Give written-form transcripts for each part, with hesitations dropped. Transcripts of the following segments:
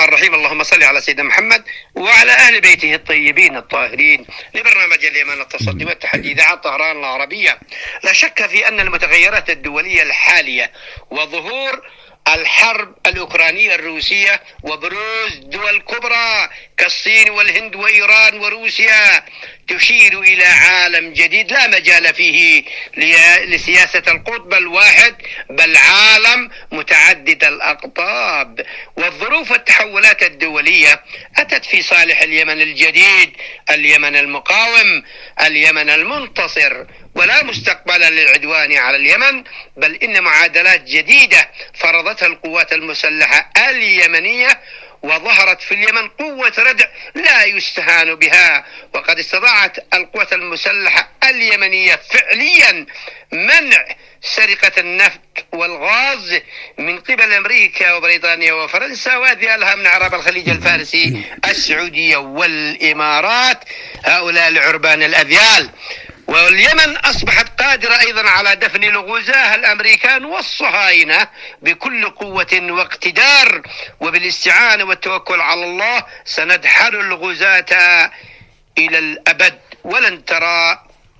الرحيم. اللهم صل على سيدنا محمد وعلى أهل بيته الطيبين الطاهرين. لبرنامج اليمن التصدي والتحدي إذاعة طهران العربية. لا شك في أن المتغيرات الدولية الحالية وظهور الحرب الأوكرانية الروسية وبروز دول كبرى كالصين والهند وإيران وروسيا تشير إلى عالم جديد لا مجال فيه لسياسة القطب الواحد، بل عالم متعدد الأقطاب. والظروف والتحولات الدولية أتت في صالح اليمن الجديد، اليمن المقاوم، اليمن المنتصر. ولا مستقبل للعدوان على اليمن، بل إن معادلات جديدة فرضتها القوات المسلحة اليمنية، وظهرت في اليمن قوة ردع لا يستهان بها. وقد استطاعت القوات المسلحة اليمنية فعليا منع سرقة النفط والغاز من قبل أمريكا وبريطانيا وفرنسا، وهذه ألها من أعراب الخليج الفارسي السعودية والإمارات، هؤلاء العربان الأذيال. واليمن أصبحت قادرة أيضا على دفن الغزاة الأمريكان والصهاينة بكل قوة واقتدار، وبالاستعانة والتوكل على الله سندحر الغزاة إلى الأبد. ولن ترى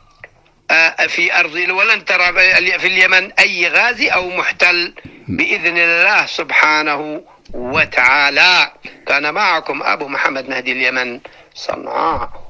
في اليمن أي غازي أو محتل بإذن الله سبحانه وتعالى. كان معكم أبو محمد مهدي اليمن صنعاء.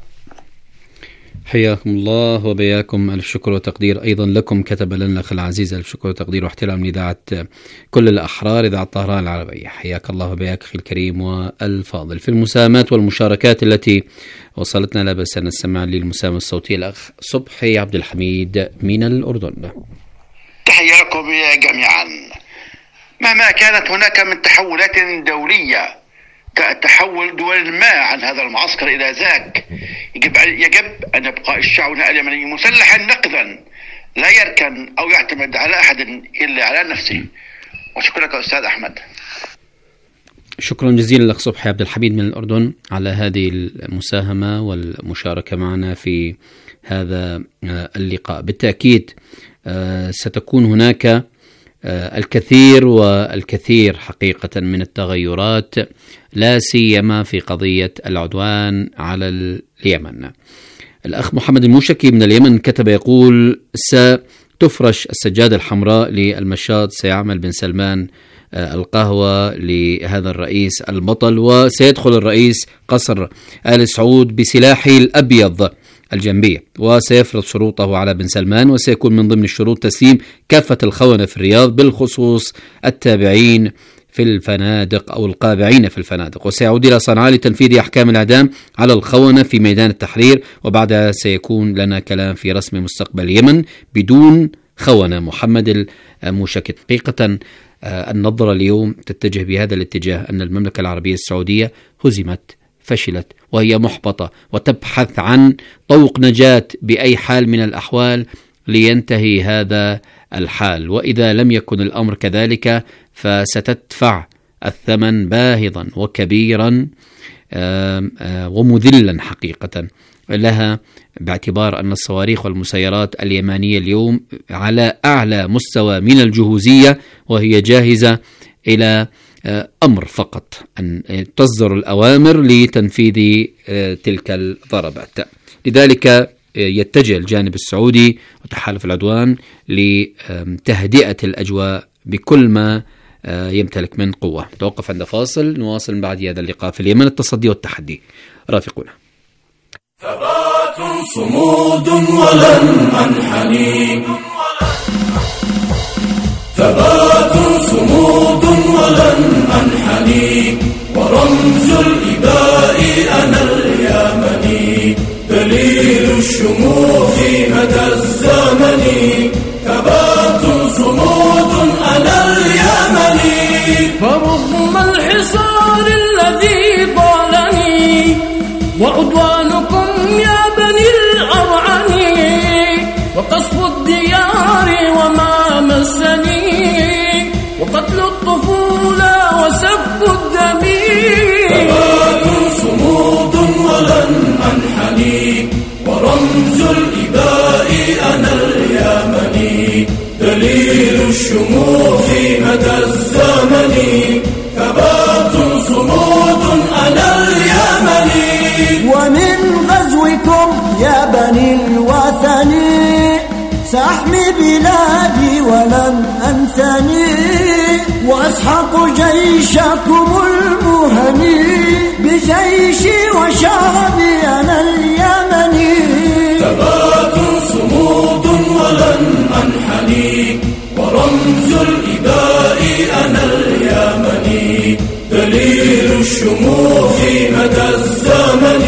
حياكم الله وبياكم. ألف شكر وتقدير أيضا لكم. كتب لنا الأخ العزيز ألف شكر وتقدير واحترام لإذاعة كل الأحرار، إذاعة طهران العربية. حياك الله وبياك أخي الكريم والفاضل. في المساهمات والمشاركات التي وصلتنا لا بأس أن نستمع للمساهمة الصوتية الأخ صبحي عبد الحميد من الأردن. تحياكم جميعا. مهما كانت هناك من تحولات دولية كتحول دول ما عن هذا المعسكر إلى ذاك، يجب أن يبقى الشعب اليمني مسلحا نقدا، لا يركن أو يعتمد على أحد إلا على نفسه. وشكرا أستاذ أحمد. شكرا جزيلا لك صبحي عبد الحميد من الأردن على هذه المساهمة والمشاركة معنا في هذا اللقاء. بالتأكيد ستكون هناك الكثير والكثير حقيقة من التغيرات، لا سيما في قضية العدوان على اليمن. الأخ محمد الموشكي من اليمن كتب يقول: ستفرش السجادة الحمراء للمشاط، سيعمل بن سلمان القهوة لهذا الرئيس البطل، وسيدخل الرئيس قصر آل سعود بسلاحه الأبيض الجنبية، وسيفرض شروطه على بن سلمان، وسيكون من ضمن الشروط تسليم كافة الخونة في الرياض، بالخصوص التابعين في الفنادق أو القابعين في الفنادق، وسيعود إلى صنعاء لتنفيذ أحكام الإعدام على الخونة في ميدان التحرير، وبعدها سيكون لنا كلام في رسم مستقبل اليمن بدون خونة. محمد الموشكي. حقيقة النظرة اليوم تتجه بهذا الاتجاه، أن المملكة العربية السعودية هزمت، فشلت، وهي محبطة وتبحث عن طوق نجاة بأي حال من الأحوال لينتهي هذا الحال، وإذا لم يكن الأمر كذلك فستدفع الثمن باهظا وكبيرا ومذلا حقيقة لها، باعتبار أن الصواريخ والمسيرات اليمانية اليوم على أعلى مستوى من الجهوزية، وهي جاهزة إلى أمر فقط أن تصدر الأوامر لتنفيذ تلك الضربات. لذلك يتجه الجانب السعودي وتحالف العدوان لتهدئة الأجواء بكل ما يمتلك من قوة. توقف عند فاصل، نواصل من بعد هذا اللقاء في اليمن التصدي والتحدي. رافقونا. ثبات صمود ولن أنحني، ثبات صمود ولن أنحني، ورمز الإباء أنا اليمني، دليل الشموخ مدى الزمن، ثبات صمود أنا اليمني. فرغم الحصار الذي ضالني وعدوانكم يا بني الأرعن، وقصف الديار وما مسني، وقتل الطفولة وسفك الدم، ثبات صمود ولن أنحني، ورمز الإباء أنا اليمني، دليل الشموخ مدى الزمن، ثبات صمود بني الوثني سأحمي بلادي ولن أنثني وأسحق جيشكم المهني بجيشي وشعبي أنا اليمني. ثبات صمود ولن أنحني ورمز الإباء أنا اليمني دليل الشموخ مدى الزمن.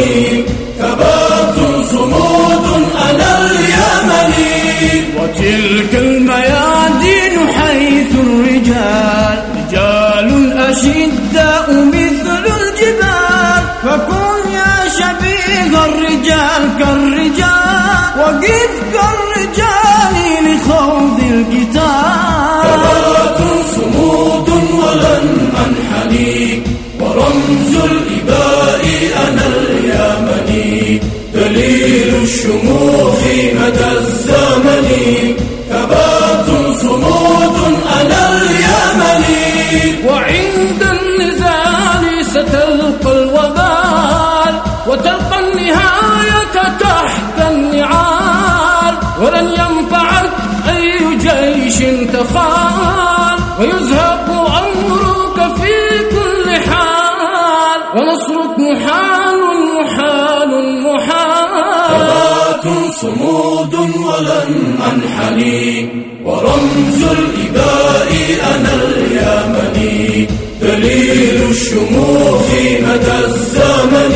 ثبات صمود أنا اليمني. وتلك الميادين حيث الرجال رجال أشداء مثل الجبال فكن يا شبيه الرجال كالرجال وقف كالرجال لخوض القتال. ثبات صمود ولن أنحني ورمز الإباء أنا اليمني دليل الشموخ مدى الزمن. ثبات صمود أنا اليمني. وعند النزال ستلقى الوبال وتلقى النهاية تحت النعال ولن ينفعك أي جيش تخال ويزهق أمرك في كل حال ونصرك محال محال محال. ثبات صمود ولن أنحني ورمز الإباء أنا اليمني دليل الشموخ مدى الزمن.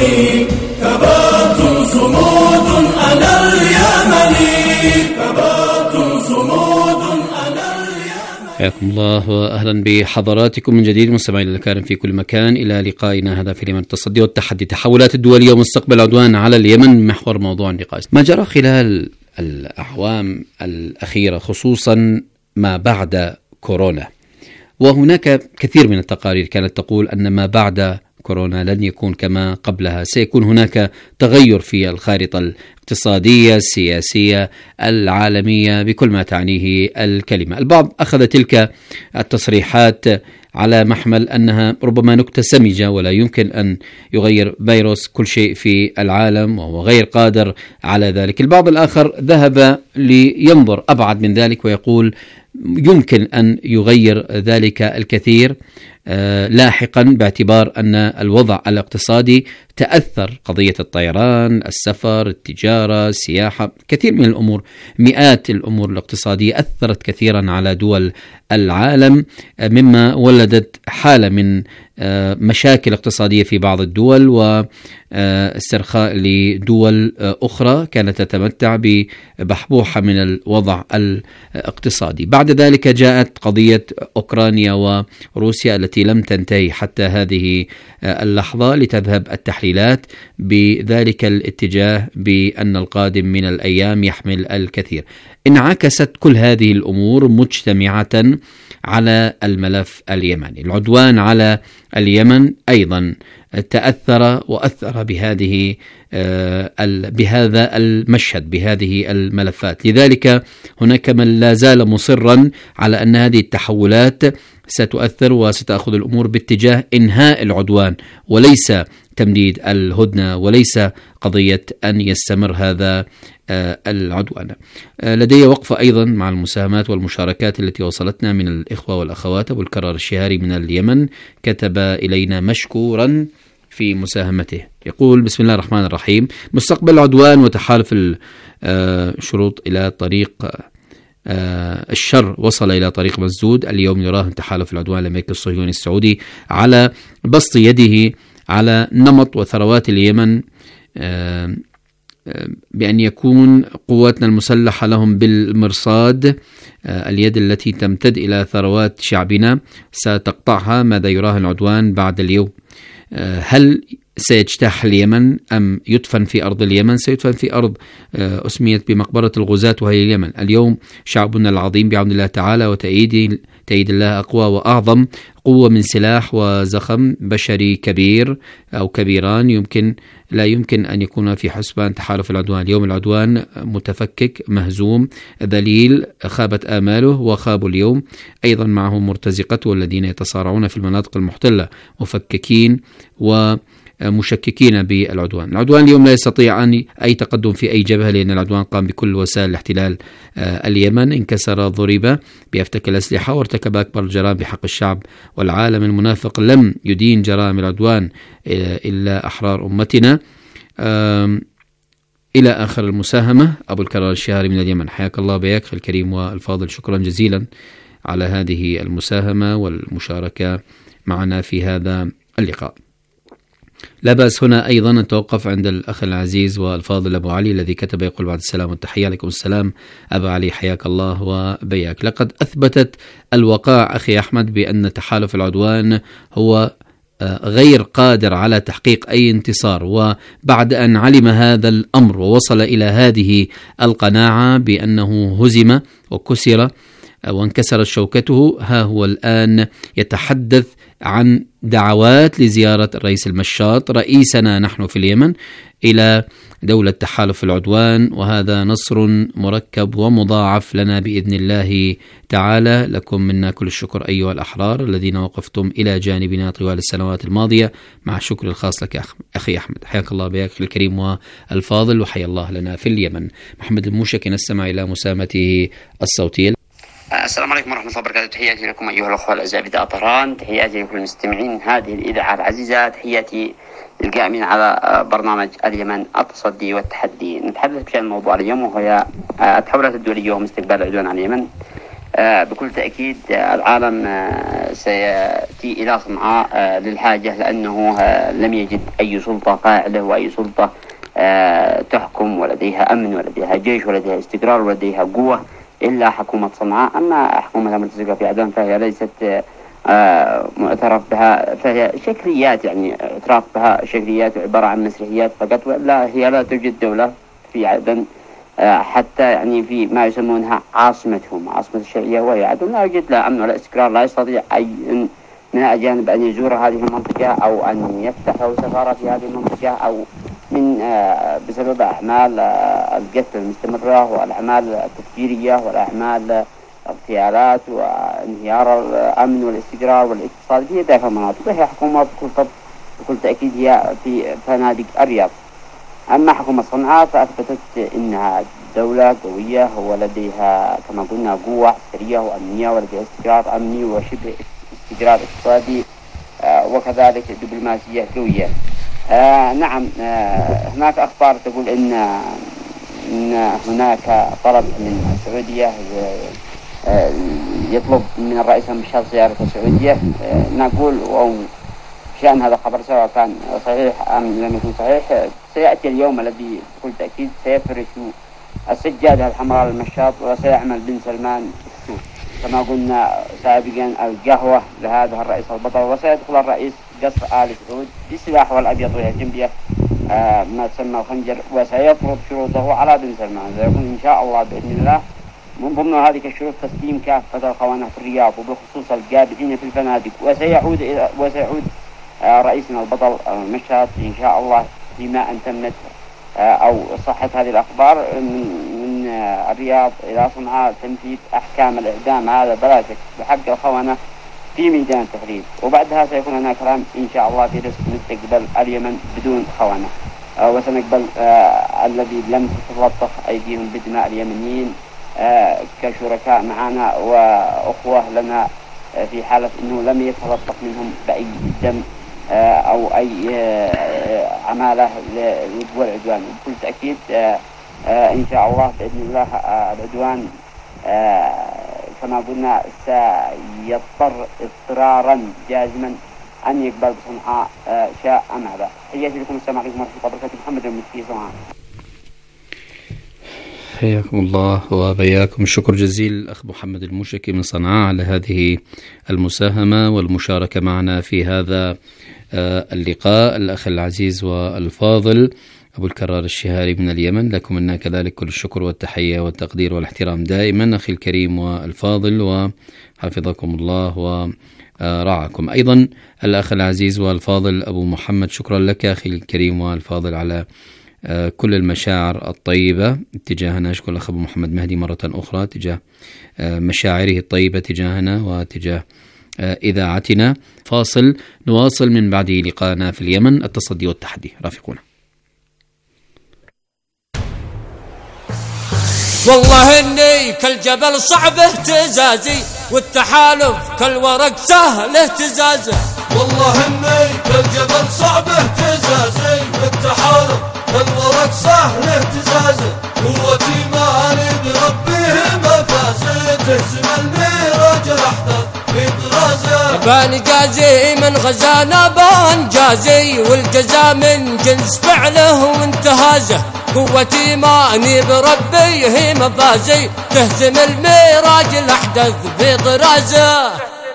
ثبات صمود أنا اليمني. ثبات صمود أنا اليمني. حياكم الله وأهلا بحضراتكم من جديد مستمعينا الكرام في كل مكان إلى لقائنا هذا في اليمن التصدي والتحدي التحولات الدولية ومستقبل العدوان على اليمن محور موضوع اللقاء. ما جرى خلال الأعوام الأخيرة خصوصا ما بعد كورونا، وهناك كثير من التقارير كانت تقول أن ما بعد كورونا لن يكون كما قبلها، سيكون هناك تغير في الخارطة الاقتصادية السياسية العالمية بكل ما تعنيه الكلمة. البعض أخذ تلك التصريحات على محمل أنها ربما نكتة سمجة ولا يمكن أن يغير فيروس كل شيء في العالم وهو غير قادر على ذلك. البعض الآخر ذهب لينظر أبعد من ذلك ويقول يمكن أن يغير ذلك الكثير لاحقا باعتبار أن الوضع الاقتصادي تأثر، قضية الطيران، السفر، التجارة، السياحة، كثير من الأمور، مئات الأمور الاقتصادية أثرت كثيرا على دول العالم مما ولدت حالة من مشاكل اقتصادية في بعض الدول واسترخاء لدول أخرى كانت تتمتع ببحبوحة من الوضع الاقتصادي. بعد ذلك جاءت قضية أوكرانيا وروسيا التي لم تنتهي حتى هذه اللحظة لتذهب التحليلات بذلك الاتجاه بأن القادم من الأيام يحمل الكثير. انعكست كل هذه الأمور مجتمعة على الملف اليمني. العدوان على اليمن أيضا تأثر وأثر بهذا المشهد بهذه الملفات. لذلك هناك من لا زال مصرا على أن هذه التحولات ستؤثر وستأخذ الأمور باتجاه إنهاء العدوان وليس تمديد الهدنة وليس قضية أن يستمر هذا العدوان. لدي وقفة أيضا مع المساهمات والمشاركات التي وصلتنا من الإخوة والأخوات. أبو الكرار الشهاري من اليمن كتب إلينا مشكورا في مساهمته، يقول: بسم الله الرحمن الرحيم. مستقبل العدوان وتحالف الشروط إلى طريق الشر وصل إلى طريق مسدود. اليوم يراهن تحالف العدوان الأمريكي الصهيوني السعودي على بسط يده على نمط وثروات اليمن بأن يكون قواتنا المسلحة لهم بالمرصاد. اليد التي تمتد إلى ثروات شعبنا ستقطعها. ماذا يراهن العدوان بعد اليوم؟ هل سيجتاح اليمن أم يدفن في أرض اليمن؟ سيدفن في أرض أسميت بمقبرة الغزاة وهي اليمن. اليوم شعبنا العظيم بعون الله تعالى وتأييد الله أقوى وأعظم قوة من سلاح وزخم بشري كبير أو كبيران لا يمكن أن يكون في حسبان تحالف العدوان. اليوم العدوان متفكك مهزوم ذليل، خابت آماله وخابوا اليوم. أيضا معهم مرتزقته الذين يتصارعون في المناطق المحتلة مفككين و مشككين بالعدوان. العدوان اليوم لا يستطيع أي تقدم في أي جبهة، لأن العدوان قام بكل وسائل الاحتلال اليمن، انكسر، ضرب بيفتك الأسلحة، وارتكب أكبر الجرائم بحق الشعب والعالم المنافق. لم يدين جرائم العدوان إلا أحرار أمتنا. إلى آخر المساهمة. أبو الكرار الشهاري من اليمن، حياك الله بياك أخي الكريم والفاضل، شكرا جزيلا على هذه المساهمة والمشاركة معنا في هذا اللقاء. لا بأس هنا أيضا نتوقف عند الأخ العزيز والفاضل أبو علي الذي كتب يقول بعد السلام والتحية. عليكم السلام أبو علي، حياك الله وبياك. لقد أثبتت الوقائع أخي أحمد بأن تحالف العدوان هو غير قادر على تحقيق أي انتصار، وبعد أن علم هذا الأمر ووصل إلى هذه القناعة بأنه هزم وكسر وانكسرت شوكته، ها هو الآن يتحدث عن دعوات لزيارة الرئيس المشاط رئيسنا نحن في اليمن إلى دولة تحالف العدوان، وهذا نصر مركب ومضاعف لنا بإذن الله تعالى. لكم منا كل الشكر أيها الأحرار الذين وقفتم إلى جانبنا طوال السنوات الماضية، مع الشكر الخاص لك أخي أحمد، حياك الله بك الكريم والفاضل، وحيا الله لنا في اليمن. محمد الموشكي نستمع إلى مساهمته الصوتية. السلام عليكم ورحمة الله وبركاته. تحياتي لكم أيها الأخوة الأعزاء في طهران، تحياتي لكل المستمعين هذه الإذاعة العزيزة، تحياتي للقائمين على برنامج اليمن التصدي والتحدي. نتحدث بشأن موضوع اليوم وهي التحولات الدولية ومستقبل العدوان على اليمن. بكل تأكيد العالم سيأتي إلى صنعاء للحاجة، لأنه لم يجد أي سلطة فاعلة وأي سلطة تحكم ولديها أمن ولديها جيش ولديها استقرار ولديها قوة إلا حكومة صنعاء. أما حكومة الملتزقة في عدن فهي ليست معترف بها، فهي شكليات، يعني اعتراف بها شكليات عبارة عن مسرحيات فقط، ولا هي لا توجد دولة في عدن حتى يعني في ما يسمونها عاصمتهم، عاصمة الشرعية وهي عدن، لا يوجد لا أمن ولا استقرار. لا يستطيع أي من الأجانب أن يزور هذه المنطقة أو أن يفتحوا سفارة في هذه المنطقة، أو من بسبب أعمال القتل المستمرة والأعمال التفجيرية والأعمال اغتيالات وانهيار الأمن والاستقرار والاقتصاد في داخل المناطق. وهي حكومة بكل تأكيد هي في فنادق الرياض. أما حكومة صنعاء فأثبتت أنها دولة قوية ولديها كما قلنا قوة عسكرية وأمنية، ولديها استقرار أمني وشبه استقرار اقتصادي، وكذلك دبلوماسية قوية. نعم، هناك أخبار تقول إن هناك طلب من السعودية يطلب من الرئيس المشاط زيارة السعودية. نقول شأن هذا الخبر سواء كان صحيح أم لم يكن صحيح، سيأتي اليوم الذي بكل تأكيد سيفرش السجادة الحمراء للمشاط، وسيعمل بن سلمان كما قلنا سابقا القهوة لهذا الرئيس البطل، وسيدخل الرئيس قصر آل سعود بالسلاح والأبيض والجنبية بيه ما تسمى الخنجر، وسيفرض شروطه على بن سلمان. سيكون إن شاء الله بإذن الله من ضمن هذه الشروط تسليم كافة الخونة في الرياض وبخصوص القابضين في الفنادق، وسيعود رئيسنا البطل المشهد إن شاء الله فيما أن تمت أو صحت هذه الأخبار من الرياض إلى صنعاء تنفيذ أحكام الإعدام هذا بلا شك بحق الخونة في ميدان التحرير. وبعدها سيكون هناك كلام إن شاء الله في رزق نستقبل اليمن بدون خونة، وسنقبل الذي لم تتلطخ أيديهم بدماء اليمنيين كشركاء معنا وأخوة لنا، في حالة أنه لم يتلطخ منهم بأي دم أو أي عمالة للقوى العدوان. بكل تأكيد إن شاء الله بإذن الله العدوان كما قلنا سيضطر اضطرارا جازما أن يقبل بصنعاء شاء أم أبى. حياتي لكم، السلام عليكم ورحمة الله وبركاته. محمد المسكي صنعاء. حياكم الله وبياكم. الشكر جزيل الأخ محمد الموشكي من صنعاء على هذه المساهمة والمشاركة معنا في هذا اللقاء. الأخ العزيز والفاضل أبو الكرار الشهاري من اليمن، لكم منا كذلك كل الشكر والتحية والتقدير والاحترام دائما أخي الكريم والفاضل، وحفظكم الله ورعاكم. أيضا الأخ العزيز والفاضل أبو محمد، شكرا لك أخي الكريم والفاضل على كل المشاعر الطيبة تجاهنا. أشكر الأخ أبو محمد مهدي مرة أخرى تجاه مشاعره الطيبة تجاهنا وتجاه إذاعتنا. فاصل نواصل من بعده لقاءنا في اليمن التصدي والتحدي. رافقونا. والله اني كالجبل صعب اهتزازي والتحالف كالورق سهل اهتزازه. والله اني كالجبل صعب اهتزازي والتحالف كالورق سهل اهتزازه. قوتي مالي بربيه مفازي تهزم الميراج الاحداث في طرازه. بنجازي من غزانا بنجازي والجزاء من جنس فعله وانتهازه. قوتي ماني بربي هي مفازي تهزم الميراج الاحدث في طرازه.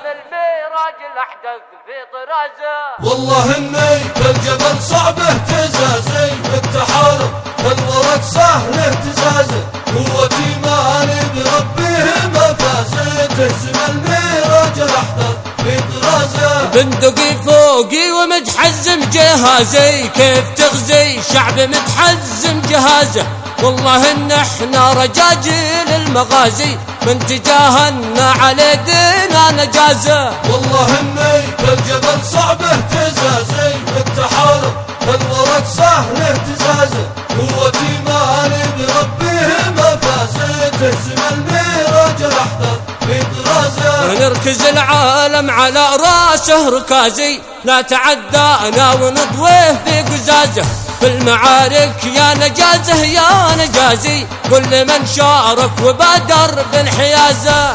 والله اني كالجبل صعب اهتزازي والتحالف كالورق سهل اهتزازه. قوتي ماني بربيه مفازي تهزم الميراج الاحدث في طرازه. بندقي فوقي ومتحزم جهازي كيف تغزي شعب متحزم جهازه. والله ان احنا رجاجيل المغازي من تجاهنا على دينا نجازه. والله اني كالجبل صعب اهتزازي والتحالف كالورق سهل اهتزازه. قوتي مالي بربيه مفازي تهزم الميراج الاحدث في طرازه. نركز العالم على راسه ركازي لا تعدانا ونطويه في قزازه. في المعارك يا نجازه يا نجازي كل من شارك وبادر بانحيازه.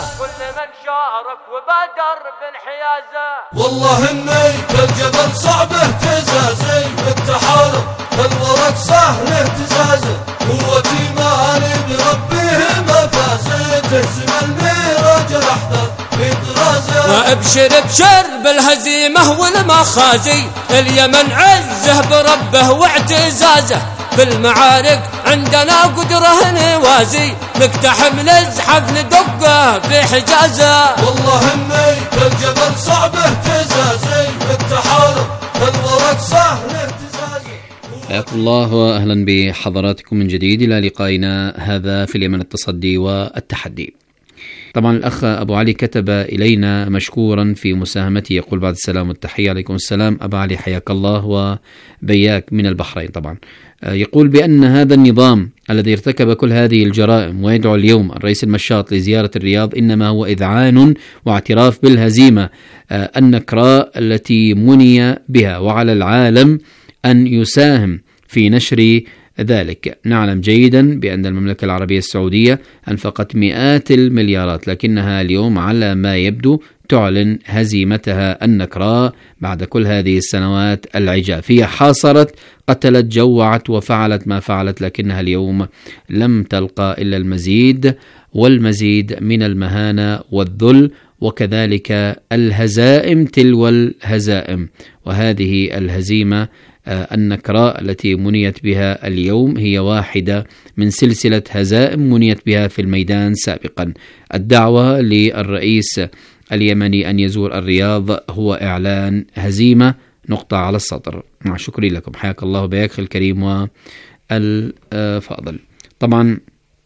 والله اني كالجبل صعب اهتزازي والتحالف كالورق سهل اهتزازه. قوتي مالي بربيه مفازي تهزم الميراج الاحدث في طرازه. ابشر ابشر بالهزيمه والمخازي اليمن عزه بربه واعتزازه. في المعارك عندنا قدره نوازي نقتحم نزحف ندقه في حجازه. والله اني كالجبل صعب اهتزازي والتحالف كالورق سهل اهتزازه. حياكم الله وأهلا بحضراتكم من جديد إلى لقائنا هذا في اليمن التصدي والتحدي. طبعا الأخ أبو علي كتب إلينا مشكورا في مساهمته يقول بعد السلام والتحية. عليكم السلام أبا علي حياك الله وبياك من البحرين. طبعا يقول بأن هذا النظام الذي ارتكب كل هذه الجرائم ويدعو اليوم الرئيس المشاط لزيارة الرياض إنما هو إذعان واعتراف بالهزيمة النكراء التي مني بها وعلى العالم أن يساهم في نشر ذلك. نعلم جيدا بأن المملكة العربية السعودية أنفقت مئات المليارات لكنها اليوم على ما يبدو تعلن هزيمتها النكراء بعد كل هذه السنوات العجاف. هي حاصرت قتلت جوعت وفعلت ما فعلت لكنها اليوم لم تلقى إلا المزيد والمزيد من المهانة والذل وكذلك الهزائم تلو الهزائم. وهذه الهزيمة النكراء التي منيت بها اليوم هي واحدة من سلسلة هزائم منيت بها في الميدان سابقا. الدعوة للرئيس اليمني أن يزور الرياض هو إعلان هزيمة نقطة على السطر. مع شكري لكم حياك الله بياك الكريم والفاضل. طبعا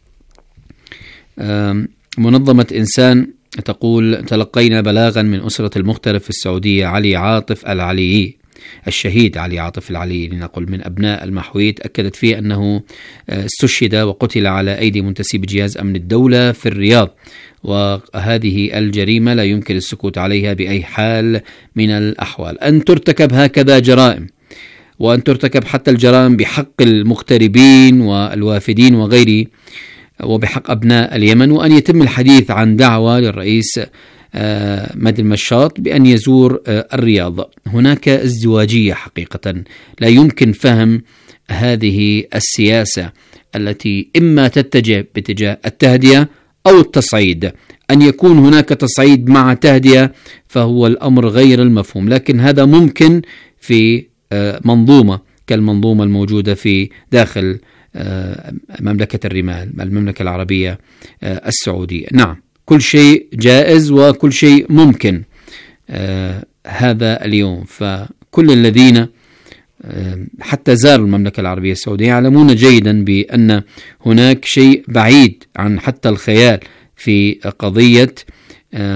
منظمة إنسان تقول تلقينا بلاغا من أسرة المغترب في السعودية علي عاطف العلي الشهيد علي عاطف العلي لنقل من أبناء المحويت أكدت فيه أنه استشهد وقتل على أيدي منتسب جهاز أمن الدولة في الرياض. وهذه الجريمة لا يمكن السكوت عليها بأي حال من الأحوال. أن ترتكب هكذا جرائم وأن ترتكب حتى الجرائم بحق المغتربين والوافدين وغيره وبحق أبناء اليمن وأن يتم الحديث عن دعوة للرئيس مهدي المشاط بأن يزور الرياض. هناك ازدواجية حقيقة لا يمكن فهم هذه السياسة التي إما تتجه باتجاه التهدئة أو التصعيد. أن يكون هناك تصعيد مع تهدئة فهو الأمر غير المفهوم، لكن هذا ممكن في منظومة كالمنظومة الموجودة في داخل مملكة الرمال المملكة العربية السعودية. نعم كل شيء جائز وكل شيء ممكن هذا اليوم. فكل الذين حتى زاروا المملكة العربية السعودية يعلمون جيدا بأن هناك شيء بعيد عن حتى الخيال في قضية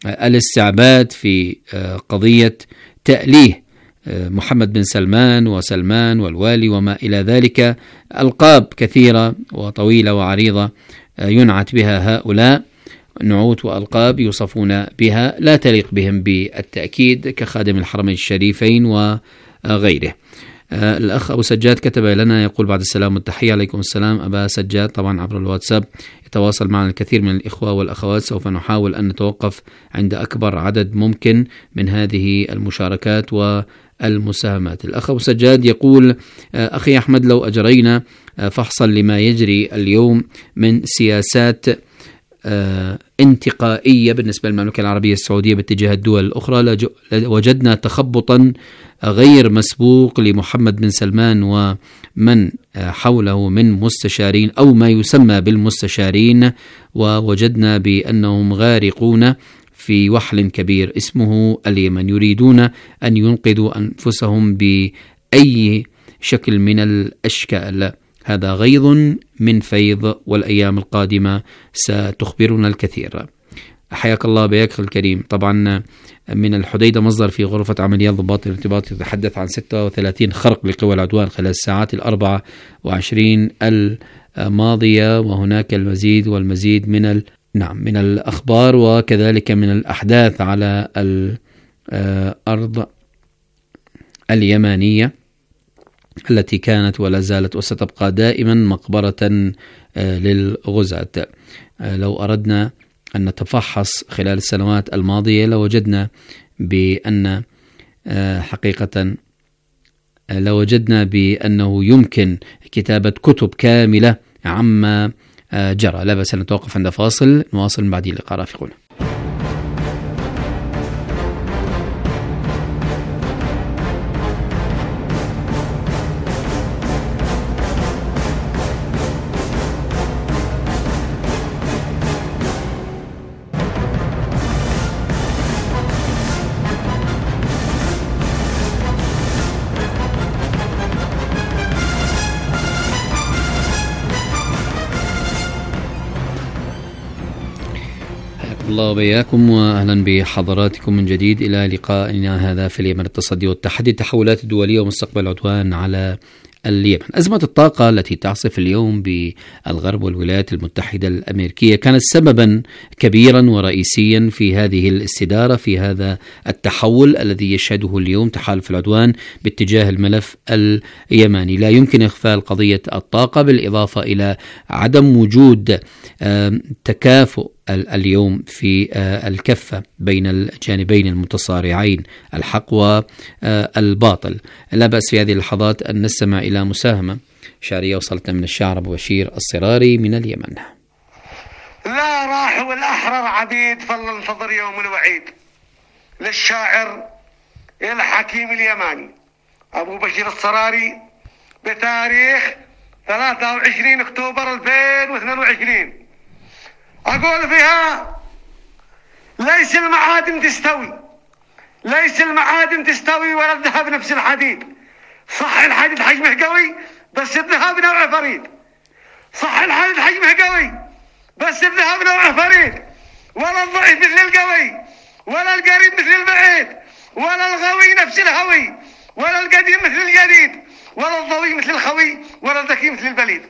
الاستعباد في قضية تأليه محمد بن سلمان وسلمان والوالي وما إلى ذلك. ألقاب كثيرة وطويلة وعريضة ينعت بها هؤلاء، نعوت وألقاب يوصفون بها لا تليق بهم بالتأكيد، كخادم الحرمين الشريفين وغيره. الأخ أبو سجاد كتب لنا يقول: بعد السلام والتحية. عليكم السلام أبا سجاد. طبعا عبر الواتساب يتواصل معنا الكثير من الإخوة والأخوات، سوف نحاول أن نتوقف عند أكبر عدد ممكن من هذه المشاركات والمساهمات. الأخ أبو سجاد يقول: أخي أحمد، لو أجرينا فحصا لما يجري اليوم من سياسات انتقائية بالنسبة للمملكة العربية السعودية باتجاه الدول الأخرى، وجدنا تخبطا غير مسبوق لمحمد بن سلمان ومن حوله من مستشارين أو ما يسمى بالمستشارين، ووجدنا بأنهم غارقون في وحل كبير اسمه اليمن، يريدون أن ينقذوا أنفسهم بأي شكل من الأشكال. هذا غيظ من فيض، والأيام القادمة ستخبرنا الكثير. حياك الله بياك الكريم. طبعا من الحديدة مصدر في غرفة عمليات ضباط الارتباط يتحدث عن 36 خرق لقوى العدوان خلال الساعات 24 الماضية، وهناك المزيد والمزيد من الأخبار وكذلك من الأحداث على الأرض اليمانية التي كانت ولا زالت وستبقى دائما مقبرة للغزاة. لو أردنا أن نتفحص خلال السنوات الماضية لوجدنا بأن حقيقة لوجدنا بأنه يمكن كتابة كتب كاملة عما جرى. لا بأس أن نتوقف عند فاصل، نواصل من بعد اللقاء رافقنا. الله وبياكم، وأهلا بحضراتكم من جديد إلى لقائنا هذا في اليمن، التصدي والتحدي، التحولات الدولية ومستقبل العدوان على اليمن. أزمة الطاقة التي تعصف اليوم بالغرب والولايات المتحدة الأمريكية كانت سببا كبيرا ورئيسيا في هذه الاستدارة، في هذا التحول الذي يشهده اليوم تحالف العدوان باتجاه الملف اليماني. لا يمكن إغفال قضية الطاقة، بالإضافة إلى عدم وجود تكافؤ اليوم في الكفة بين الجانبين المتصارعين، الحق والباطل. لا بأس في هذه اللحظات أن نستمع إلى مساهمة شعرية وصلتنا من الشاعر أبو بشير الصراري من اليمن. لا راح والأحرار عبيد، فلننتظر يوم الوعيد. للشاعر الحكيم اليماني أبو بشير الصراري بتاريخ 23 أكتوبر 2022. أقول فيها: ليس المعادن تستوي ولا الذهب نفس الحديد. صح الحديد حجمه قوي بس الذهب نوعه فريد. صح الحديد حجمه قوي بس الذهب نوعه فريد. ولا الضعيف مثل القوي ولا القريب مثل البعيد ولا الغوي نفس الهوي ولا القديم مثل الجديد ولا الضوي مثل الخوي ولا الذكي مثل البليد.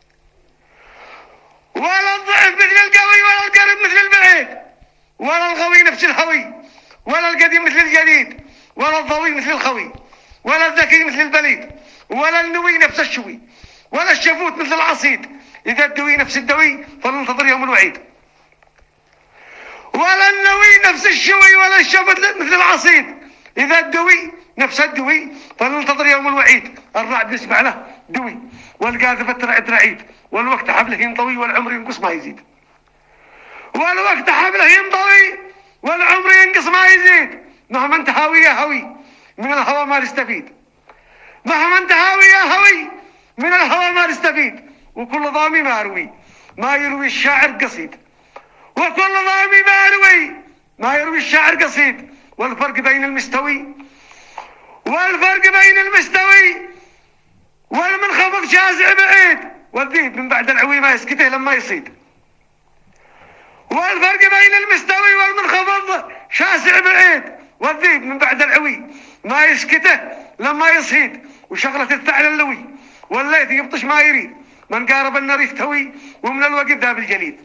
ولا الضعف مثل القوي ولا القريب مثل البعيد ولا الغوي نفس الهوي ولا القديم مثل الجديد ولا الضوي مثل الخوي ولا الذكي مثل البليد ولا النوي نفس الشوي ولا الشفوت مثل العصيد. إذا الدوي نفس الدوي فلننتظر يوم الوعيد. ولا النوي نفس الشوي ولا الشفوت مثل العصيد. إذا الدوي نفس الدوي فلننتظر يوم الوعيد. الرعد نسمع له دوي والقاذفة ترعد رعيد والوقت حبله ينطوي والعمر ينقص ما يزيد. والوقت حبله ينطوي والعمر ينقص ما يزيد. مهما انت هاوي يا هوي من الهوى ما نستفيد. مهما انت هاوي يا هوي من الهوى ما نستفيد. وكل ضامي ما يروي الشاعر قصيد. وكل ضامي ما يروي الشاعر قصيد. والفرق بين المستوي والمنخفض شاسع بعيد. والذيب من بعد العوي ما يسكته لما يصيد. والفرق بين المستوي والمنخفض شاسع بعيد. والذيب من بعد العوي ما يسكته لما يصيد، وشغلة الثعلب اللوي والليث يبطش ما يريد، من قارب النار يفتوي ومن الوقت ذاب الجليد.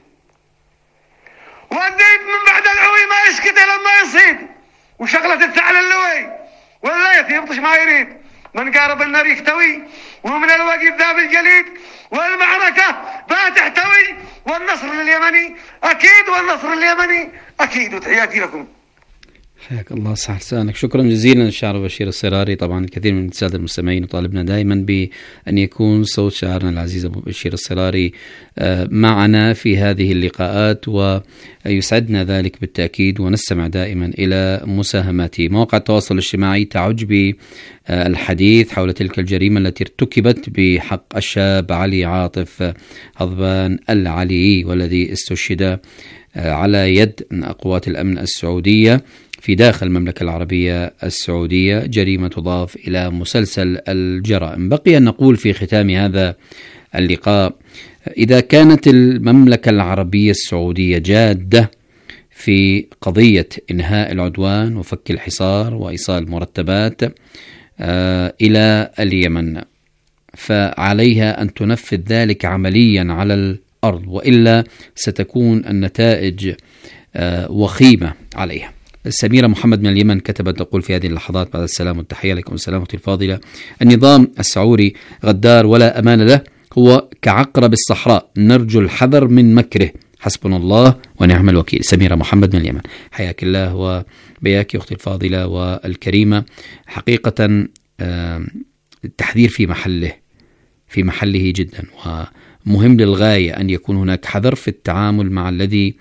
والذيب من بعد العوي ما يسكته لما يصيد، وشغلة الثعلب اللوي والليث يبطش ما يريد، من قارب النار يفتوي ومن الوقت ذاب الجليد. والمعركة ما تحتوي والنصر اليمني أكيد، والنصر اليمني أكيد. وتحياتي لكم. حياك الله، صح لسانك. شكرا جزيلا الشاعر بشير الصراري. طبعا الكثير من السادة المستمعين يطالبنا دائما بأن يكون صوت شاعرنا العزيز أبو بشير الصراري معنا في هذه اللقاءات، ويسعدنا ذلك بالتأكيد، ونستمع دائما إلى مساهماته. مواقع التواصل الاجتماعي تعج بالحديث حول تلك الجريمة التي ارتكبت بحق الشاب علي عاطف هضبان العلي، والذي استشهد على يد قوات الأمن السعودية في داخل المملكة العربية السعودية، جريمة تضاف إلى مسلسل الجرائم. بقي أن نقول في ختام هذا اللقاء: إذا كانت المملكة العربية السعودية جادة في قضية إنهاء العدوان وفك الحصار وإيصال مرتبات إلى اليمن، فعليها أن تنفذ ذلك عمليا على الأرض، وإلا ستكون النتائج وخيمة عليها. سميرة محمد من اليمن كتبت تقول في هذه اللحظات: بعد السلام والتحية لكم سلامتي الفاضلة، النظام السعودي غدار ولا أمان له، هو كعقرب الصحراء، نرجو الحذر من مكره، حسبنا الله ونعم الوكيل. سميرة محمد من اليمن، حياك الله وبياك أختي الفاضلة والكريمة. حقيقة التحذير في محله جدا، ومهم للغاية أن يكون هناك حذر في التعامل مع الذي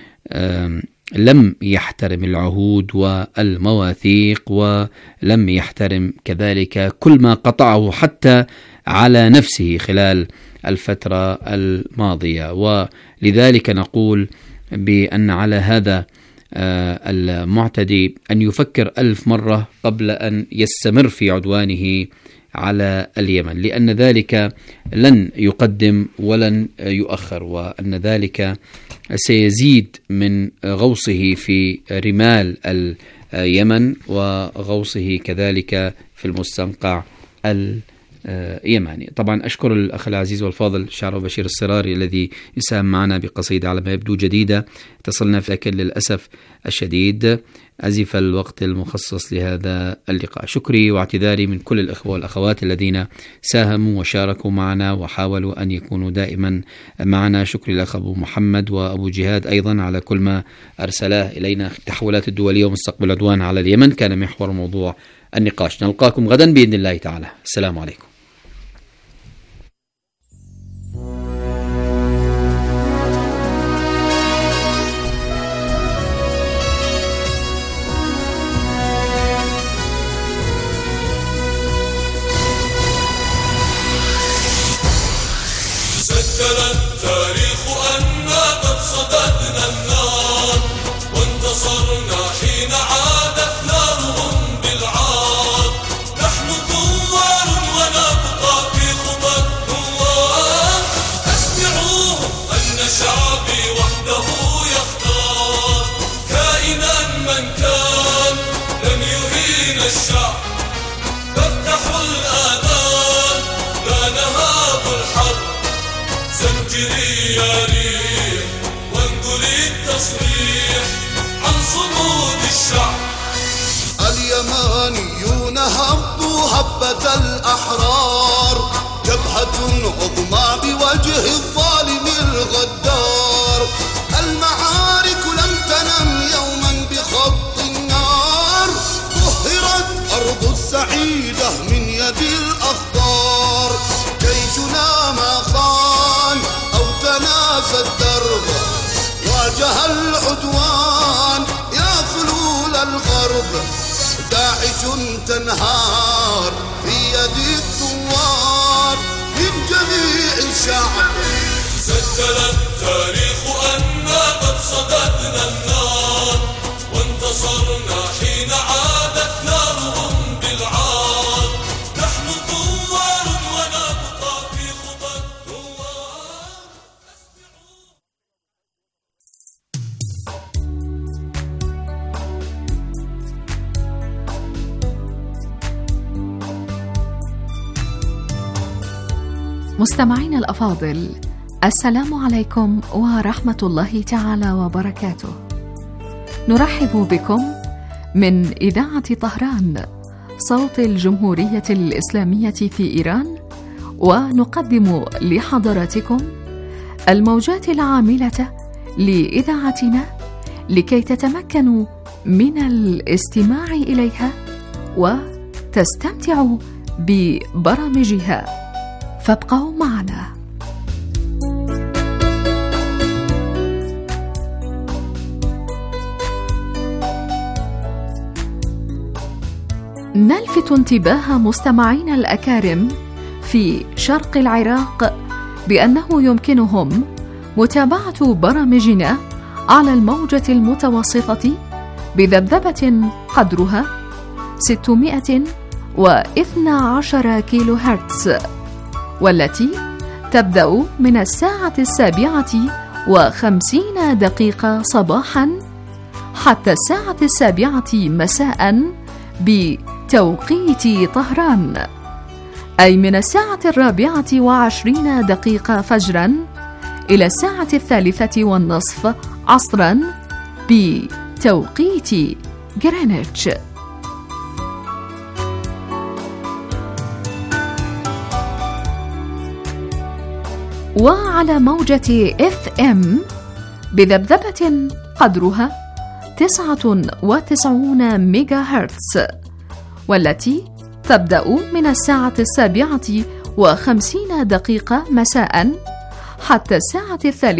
لم يحترم العهود والمواثيق، ولم يحترم كذلك كل ما قطعه حتى على نفسه خلال الفترة الماضية. ولذلك نقول بأن على هذا المعتدي أن يفكر 1000 مرة قبل أن يستمر في عدوانه على اليمن، لأن ذلك لن يقدم ولن يؤخر، وأن ذلك سيزيد من غوصه في رمال اليمن وغوصه كذلك في المستنقع اليماني. طبعا أشكر الأخ العزيز والفاضل الشاعر بشير الصراري الذي يساهم معنا بقصيدة على ما يبدو جديدة اتصلنا في، لكن للأسف الشديد أزف الوقت المخصص لهذا اللقاء. شكري واعتذاري من كل الأخوة والأخوات الذين ساهموا وشاركوا معنا وحاولوا أن يكونوا دائما معنا. شكري لأخ أبو محمد وأبو جهاد أيضا على كل ما أرسلاه إلينا. التحولات الدولية ومستقبل العدوان على اليمن كان محور موضوع النقاش. نلقاكم غدا بإذن الله تعالى. السلام عليكم. سجل التاريخ أننا قد صددنا النار، وانتصرنا حين عادت نارهم بالعار. نحن ثوار ونبقى في خطى الثوار، أسمعوهم أن شعبي وحده يختار. كائنا من كان لن يهين الشعب، فافتحوا الآذان لا نهاب الحرب. زمجري يا ريح وانقلي التصريح عن صمود الشعب. اليمانيون هبوا هبة الأحرار، جبهة عظمى بوجه الظالم الغدار. المعارك لم تنم يوما بخط النار، طهرت أرض السعيدة من يد الأخضار. جيشنا ما خان أو تنافى الدرب، واجه العدوان يا فلول الغرب. داعش تنهار في يد الثوار من جميع الشعب. سجل التاريخ أننا قد صددنا النار، وانتصرنا حين عادت نارهم بالعار. نحن ثوار ونبقى في خطى الثوار. مستمعين الأفاضل، السلام عليكم ورحمة الله تعالى وبركاته. نرحب بكم من إذاعة طهران صوت الجمهورية الإسلامية في إيران، ونقدم لحضراتكم الموجات العاملة لإذاعتنا لكي تتمكنوا من الاستماع إليها وتستمتعوا ببرامجها، فابقوا معنا. نلفت انتباه مستمعينا الأكارم في شرق العراق بأنه يمكنهم متابعة برامجنا على الموجة المتوسطة بذبذبة قدرها 612 كيلو هرتز، والتي تبدأ من الساعة 7:50 صباحا حتى الساعة 7 مساء بتوقيت طهران، أي من الساعة 24:20 فجرا إلى الساعة 3:30 عصرا بتوقيت غرينتش. وعلى موجة FM بذبذبة قدرها 99 ميجا هرتز، والتي تبدأ من الساعة 7:50 مساء حتى الساعة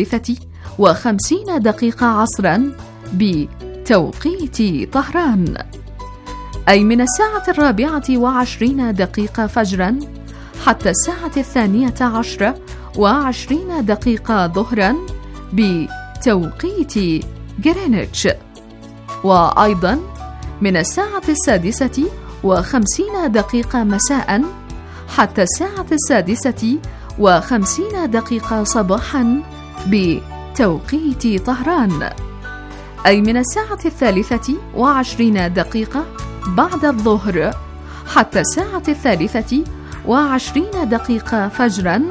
3:50 عصرا بتوقيت طهران، أي من الساعة 4:20 فجرا حتى الساعة 12:20 ظهرا بتوقيت غرينتش، وأيضا من الساعة 6:50 مساء حتى الساعة 6:50 صباحا بتوقيت طهران، أي من الساعة 23:20 بعد الظهر حتى الساعة 3:20 فجرا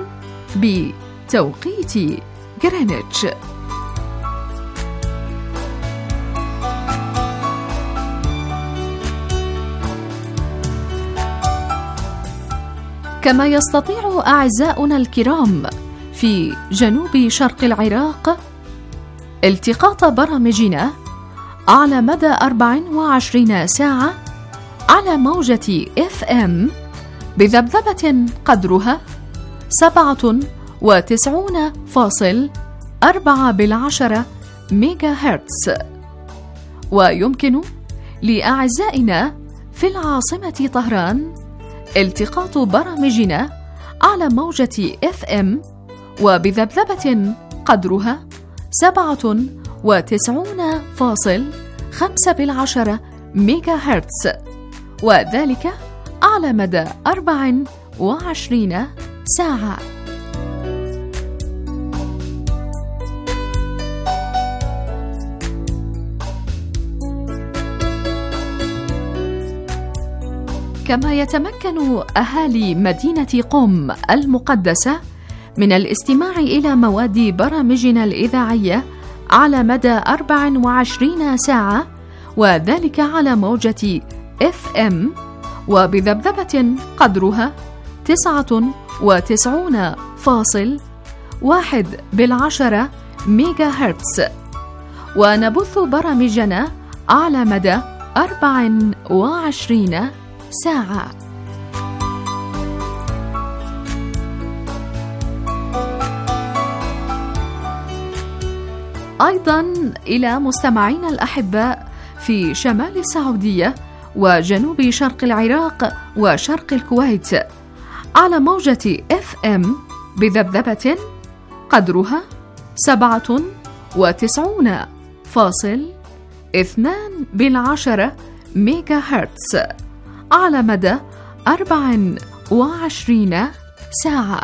بتوقيت غرينتش. كما يستطيع أعزاؤنا الكرام في جنوب شرق العراق التقاط برامجنا على مدى 24 ساعة على موجة FM بذبذبة قدرها 97.4 ميجا هرتز. ويمكن لأعزائنا في العاصمة طهران التقاط برامجنا على موجة FM وبذبذبة قدرها 97.5 ميجا هرتز، وذلك على مدى 24 ساعة. كما يتمكن أهالي مدينة قم المقدسة من الاستماع إلى مواد برامجنا الإذاعية على مدى 24 ساعة، وذلك على موجة FM وبذبذبة قدرها 99.1 ميجا هرتز، ونبث برامجنا على مدى 24 ساعة. أيضا إلى مستمعينا الأحباء في شمال السعودية وجنوب شرق العراق وشرق الكويت على موجة FM بذبذبة قدرها 97.2 ميجا هرتز على مدى 24 ساعة.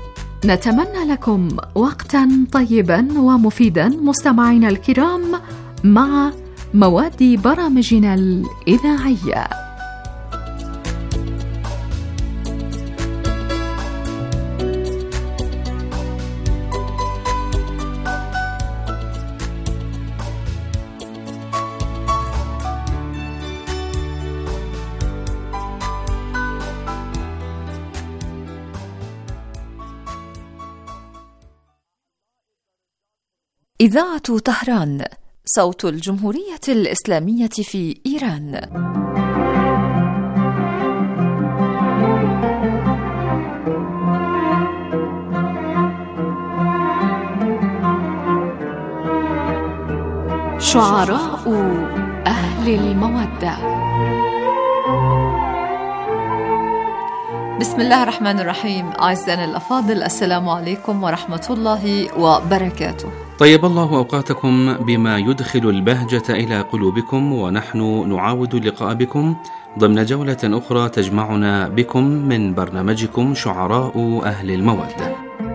نتمنى لكم وقتا طيبا ومفيدا مستمعينا الكرام مع مواد برامجنا الإذاعية. إذاعة طهران، صوت الجمهورية الإسلامية في إيران. شعراء أهل المودة. بسم الله الرحمن الرحيم. أعزائنا الأفاضل، السلام عليكم ورحمة الله وبركاته. طيب الله أوقاتكم بما يدخل البهجة إلى قلوبكم، ونحن نعاود اللقاء بكم ضمن جولة أخرى تجمعنا بكم من برنامجكم شعراء أهل المودة.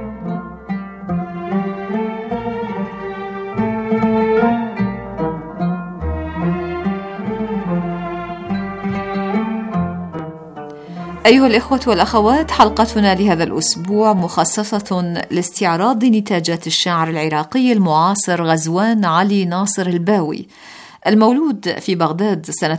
أيها الإخوة والأخوات، حلقتنا لهذا الأسبوع مخصصة لاستعراض نتاجات الشاعر العراقي المعاصر غزوان علي ناصر الباوي، المولود في بغداد سنة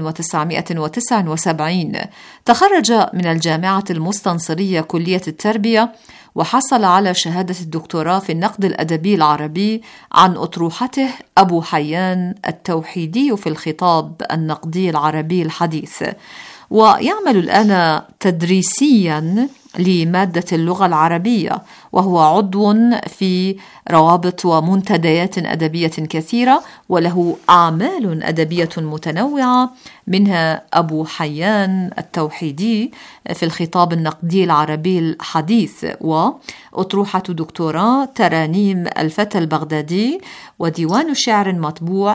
1979. تخرج من الجامعة المستنصرية كلية التربية، وحصل على شهادة الدكتوراه في النقد الأدبي العربي عن أطروحته أبو حيان التوحيدي في الخطاب النقدي العربي الحديث، ويعمل الآن تدريسيا لمادة اللغة العربية، وهو عضو في روابط ومنتديات أدبية كثيرة، وله أعمال أدبية متنوعة، منها أبو حيان التوحيدي في الخطاب النقدي العربي الحديث، وأطروحة دكتوراه ترانيم الفتى البغدادي، وديوان شعر مطبوع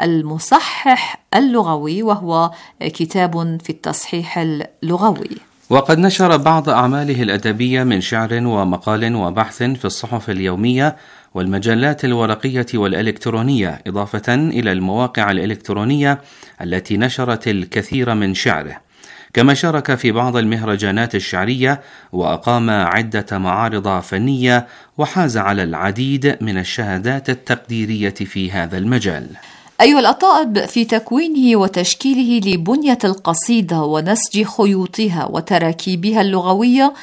المصحح اللغوي، وهو كتاب في التصحيح اللغوي. وقد نشر بعض أعماله الأدبية من شعر ومقال وبحث في الصحف اليومية والمجلات الورقية والإلكترونية، إضافة إلى المواقع الإلكترونية التي نشرت الكثير من شعره. كما شارك في بعض المهرجانات الشعرية، وأقام عدة معارض فنية، وحاز على العديد من الشهادات التقديرية في هذا المجال. أيها الأطائب، في تكوينه وتشكيله لبنية القصيدة ونسج خيوطها وتراكيبها اللغوية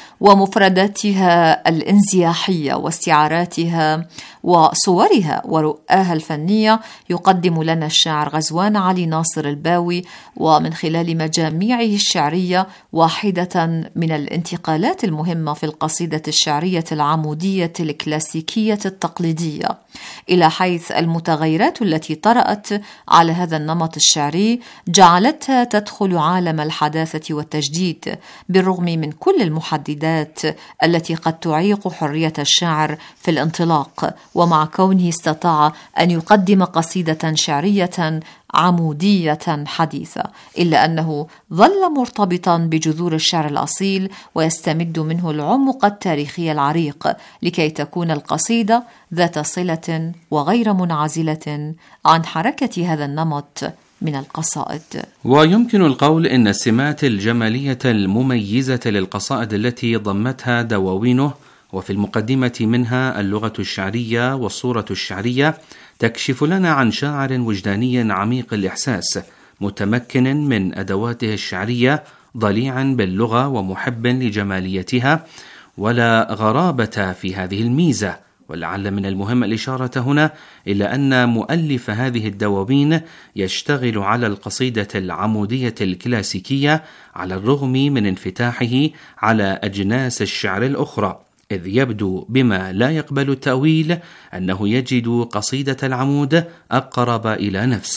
ومفرداتها الانزياحية واستعاراتها وصورها ورؤاها الفنية، يقدم لنا الشاعر غزوان علي ناصر الباوي، ومن خلال مجاميعه الشعرية، واحدة من الانتقالات المهمة في القصيدة الشعرية العمودية الكلاسيكية التقليدية، إلى حيث المتغيرات التي طرأت على هذا النمط الشعري جعلتها تدخل عالم الحداثة والتجديد، بالرغم من كل المحددات التي قد تعيق حرية الشاعر في الانطلاق، ومع كونه استطاع أن يقدم قصيدة شعرية عمودية حديثة، إلا أنه ظل مرتبطا بجذور الشعر الأصيل ويستمد منه العمق التاريخي العريق، لكي تكون القصيدة ذات صلة وغير منعزلة عن حركة هذا النمط من القصائد. ويمكن القول إن السمات الجمالية المميزة للقصائد التي ضمتها دواوينه، وفي المقدمة منها اللغة الشعرية والصورة الشعرية، تكشف لنا عن شاعر وجداني عميق الإحساس، متمكن من أدواته الشعرية، ضليع باللغة ومحب لجماليتها، ولا غرابة في هذه الميزة. ولعل من المهم الإشارة هنا إلى أن مؤلف هذه الدواوين يشتغل على القصيدة العمودية الكلاسيكية، على الرغم من انفتاحه على أجناس الشعر الأخرى، إذ يبدو بما لا يقبل التأويل أنه يجد قصيدة العمود أقرب إلى نفسه.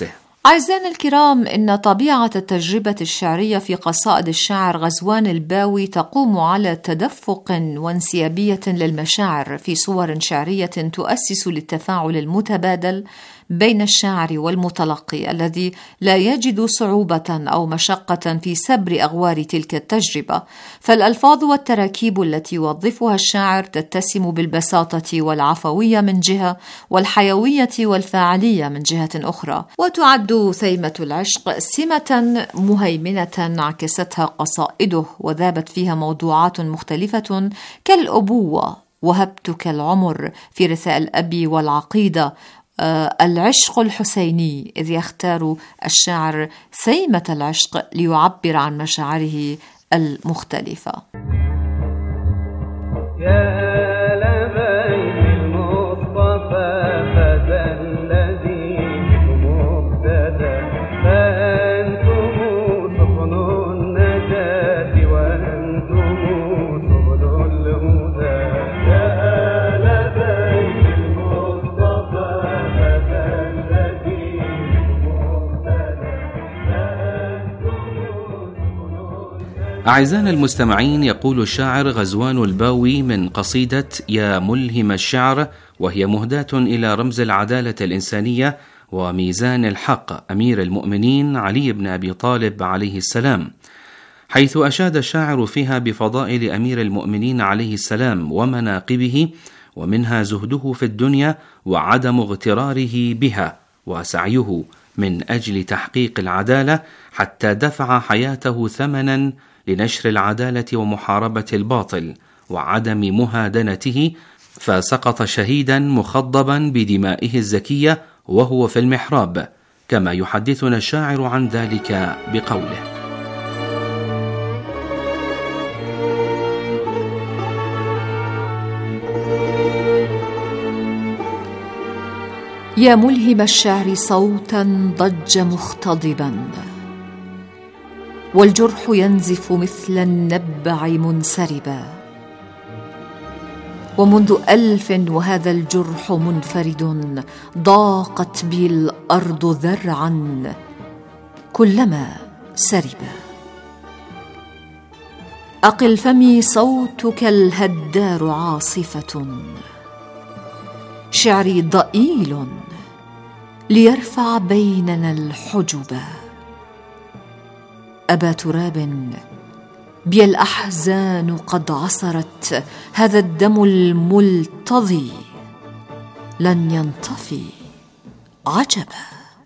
أعزائنا الكرام، إن طبيعة التجربة الشعرية في قصائد الشاعر غزوان الباوي تقوم على تدفق وانسيابية للمشاعر في صور شعرية تؤسس للتفاعل المتبادل بين الشاعر والمتلقي الذي لا يجد صعوبة أو مشقة في سبر أغوار تلك التجربة، فالألفاظ والتراكيب التي يوظفها الشاعر تتسم بالبساطة والعفوية من جهة، والحيوية والفاعلية من جهة أخرى. وتعد ثيمة العشق سمة مهيمنة عكستها قصائده وذابت فيها موضوعات مختلفة كالأبوة، وهبتك العمر في رثاء الأب والعقيدة، العشق الحسيني، إذ يختار الشاعر ثيمة العشق ليعبر عن مشاعره المختلفة. أعزائنا المستمعين، يقول الشاعر غزوان الباوي من قصيدة يا ملهم الشعر، وهي مهداة إلى رمز العدالة الإنسانية وميزان الحق أمير المؤمنين علي بن أبي طالب عليه السلام، حيث أشاد الشاعر فيها بفضائل أمير المؤمنين عليه السلام ومناقبه، ومنها زهده في الدنيا وعدم اغتراره بها، وسعيه من أجل تحقيق العدالة حتى دفع حياته ثمنا لنشر العدالة ومحاربة الباطل وعدم مهادنته، فسقط شهيدا مخضبا بدمائه الزكية وهو في المحراب، كما يحدثنا الشاعر عن ذلك بقوله: يا ملهم الشعر صوتا ضج مختضبا، والجرح ينزف مثل النبع منسربا، ومنذ 1000 وهذا الجرح منفرد، ضاقت بي الأرض ذرعا كلما سربا. أقل فمي صوتك الهدار عاصفة، شعري ضئيل ليرفع بيننا الحجبا. أبا تراب بي الأحزان قد عصرت، هذا الدم الملتضي لن ينطفي عجبا.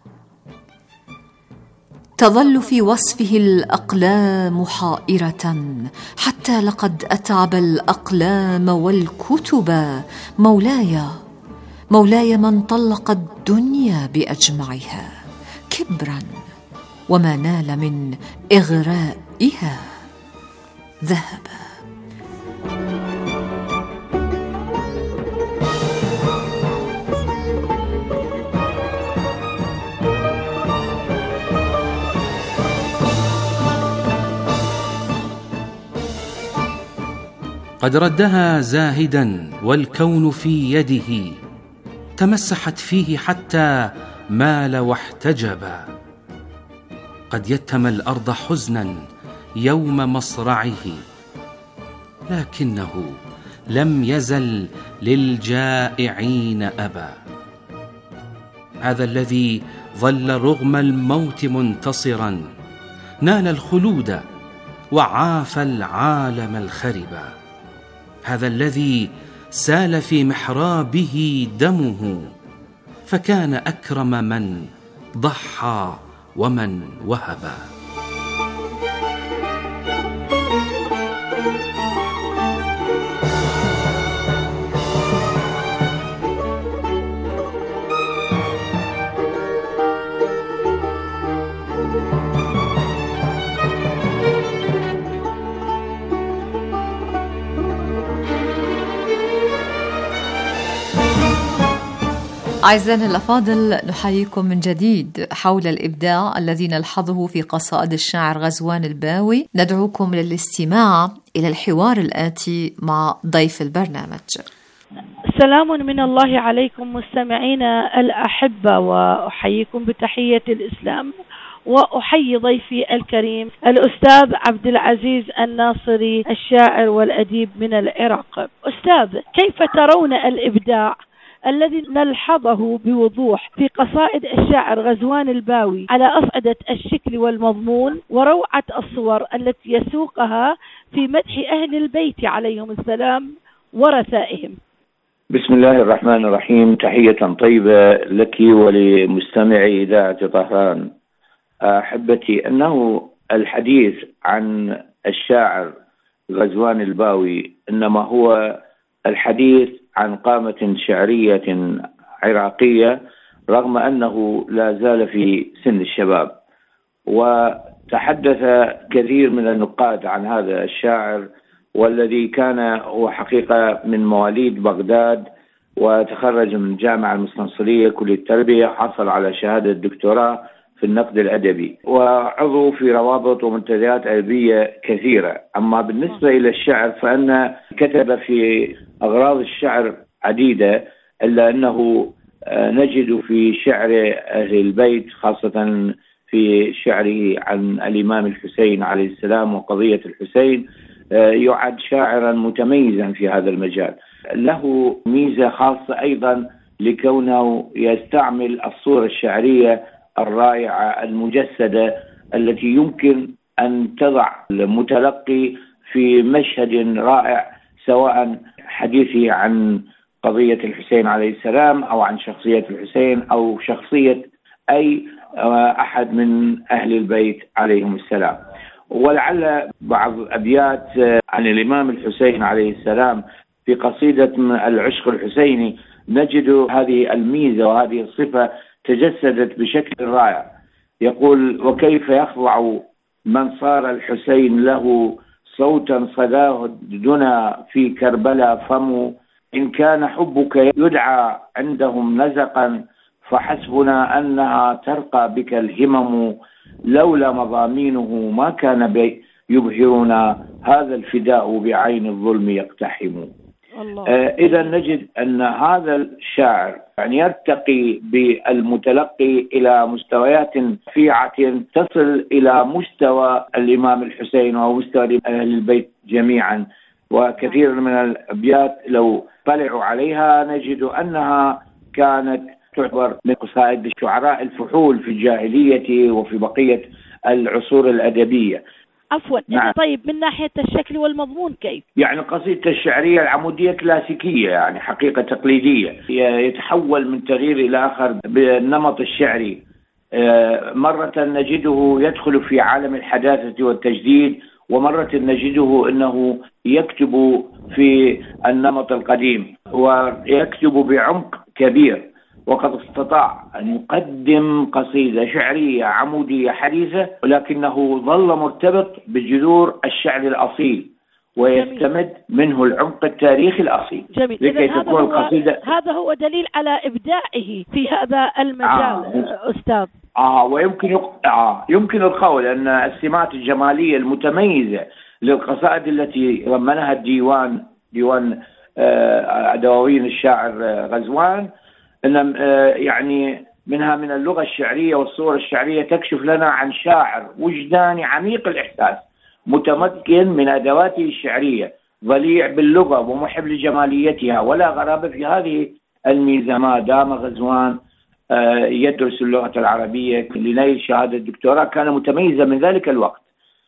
تظل في وصفه الأقلام حائرة، حتى لقد أتعب الأقلام والكتبا. مولاي مولاي من طلق الدنيا بأجمعها كبرا، وما نال من إغرائها ذهبا. قد ردها زاهدا والكون في يده، تمسحت فيه حتى مال واحتجبا. قد يتم الأرض حزنا يوم مصرعه، لكنه لم يزل للجائعين أبا. هذا الذي ظل رغم الموت منتصرا، نال الخلود وعاف العالم الخربا. هذا الذي سال في محرابه دمه، فكان أكرم من ضحى ومن وهبا. أعزائنا الأفاضل، نحييكم من جديد حول الإبداع الذي نلحظه في قصائد الشاعر غزوان الباوي. ندعوكم للاستماع إلى الحوار الآتي مع ضيف البرنامج. سلام من الله عليكم مستمعينا الأحبة، وأحييكم بتحية الإسلام، وأحيي ضيفي الكريم الأستاذ عبد العزيز الناصري الشاعر والأديب من العراق. أستاذ، كيف ترون الإبداع الذي نلحظه بوضوح في قصائد الشاعر غزوان الباوي على أصعدة الشكل والمضمون وروعة الصور التي يسوقها في مدح أهل البيت عليهم السلام ورثائهم؟ بسم الله الرحمن الرحيم. تحية طيبة لك ولمستمعي إذاعة طهران. أحبتي، أنه الحديث عن الشاعر غزوان الباوي إنما هو الحديث عن قامة شعرية عراقية، رغم أنه لا زال في سن الشباب. وتحدث كثير من النقاد عن هذا الشاعر، والذي كان هو حقيقة من مواليد بغداد، وتخرج من الجامعة المستنصرية كلية التربية، حصل على شهادة دكتوراه في النقد الأدبي، وعضو في روابط ومنتديات أدبية كثيرة. أما بالنسبة إلى الشعر فإن كتب في أغراض الشعر عديدة، إلا أنه نجد في شعر أهل البيت، خاصة في شعره عن الإمام الحسين عليه السلام وقضية الحسين، يعد شاعرا متميزا في هذا المجال. له ميزة خاصة أيضا لكونه يستعمل الصورة الشعرية الرائعة المجسدة التي يمكن أن تضع المتلقي في مشهد رائع، سواء حديثه عن قضية الحسين عليه السلام أو عن شخصية الحسين أو شخصية أي أحد من أهل البيت عليهم السلام. ولعل بعض أبيات عن الإمام الحسين عليه السلام في قصيدة العشق الحسيني نجد هذه الميزة وهذه الصفة تجسدت بشكل رائع. يقول: وكيف يخضع من صار الحسين له صوتا صداه الدنا في كربلاء فم، إن كان حبك يدعى عندهم نزقا فحسبنا أنها ترقى بك الهمم، لولا مضامينه ما كان يبهرنا هذا الفداء بعين الظلم يقتحم. إذا نجد أن هذا الشاعر يعني يرتقي بالمتلقي إلى مستويات رفيعة تصل إلى مستوى الإمام الحسين ومستوى أهل البيت جميعا. وكثير من الأبيات لو طلعوا عليها نجد أنها كانت تعتبر من قصائد الشعراء الفحول في الجاهلية وفي بقية العصور الأدبية. عفوا. نعم. طيب من ناحية الشكل والمضمون كيف؟ يعني قصيدة الشعرية العمودية كلاسيكية، يعني حقيقة تقليدية، يتحول من تغيير إلى آخر بالنمط الشعري. مرة نجده يدخل في عالم الحداثة والتجديد، ومرة نجده أنه يكتب في النمط القديم ويكتب بعمق كبير. وقد استطاع أن يقدم قصيدة شعرية عمودية حديثة، ولكنه ظل مرتبط بجذور الشعر الأصيل ويستمد منه العمق التاريخي الأصيل. جميل. لكي تكون القصيدة. هذا هو دليل على إبداعه في هذا المجال. أستاذ. ويمكن يمكن القول أن السمات الجمالية المتميزة للقصائد التي ضمنها ديوان دواوين الشاعر غزوان، أن يعني منها من اللغة الشعرية والصورة الشعرية تكشف لنا عن شاعر وجداني عميق الإحساس، متمكن من أدواته الشعرية، ضليع باللغة ومحب لجماليتها، ولا غرابة في هذه الميزة ما دام غزوان يدرس اللغة العربية لنيل شهادة الدكتوراه. كان متميزا من ذلك الوقت،